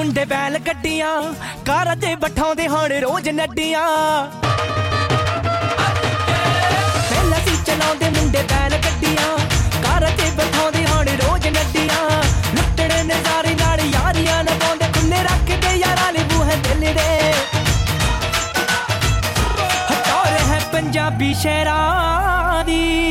ਮੁੰਡੇ ਬੈਲ ਗੱਡੀਆਂ ਕਾਰਾਂ ਤੇ ਬਿਠਾਉਂਦੇ ਹੁਣ ਰੋਜ਼ ਨੱਡੀਆਂ ਪਹਿਲਾਂ ਸੀ ਚਲਾਉਂਦੇ ਮੁੰਡੇ ਬੈਲ ਗੱਡੀਆਂ ਕਾਰਾਂ ਤੇ ਬਿਠਾਉਂਦੇ ਹੁਣ ਰੋਜ਼ ਨੱਡੀਆਂ ਲੁੱਟੜੇ ਨਜ਼ਾਰੇ ਨਾਲ ਯਾਰੀਆਂ ਨਿਭਾਉਂਦੇ ਖੁੱਲੇ ਰੱਖਦੇ ਯਾਰਾਂ ਲਈ ਬੂਹੇ ਦਿਲ ਦੇ ਹਟੌਰ ਹੈ ਪੰਜਾਬੀ ਸ਼ਹਿਰਾਂ ਦੀ